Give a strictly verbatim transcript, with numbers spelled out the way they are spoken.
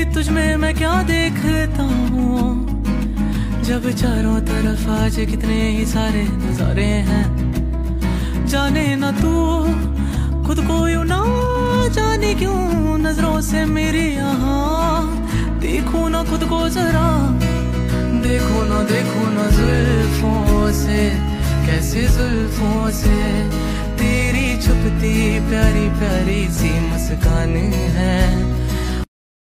तुझ में मैं क्या देखता हूँ, जब चारों तरफ आज कितने ही सारे नजारे हैं। जाने ना तू खुद को यूं ना जाने क्यों नजरों से मेरी यहाँ देखो ना खुद को जरा, देखो ना देखो ना जुल्फों से, कैसे जुल्फों से तेरी छुपती प्यारी प्यारी सी मुस्कान है।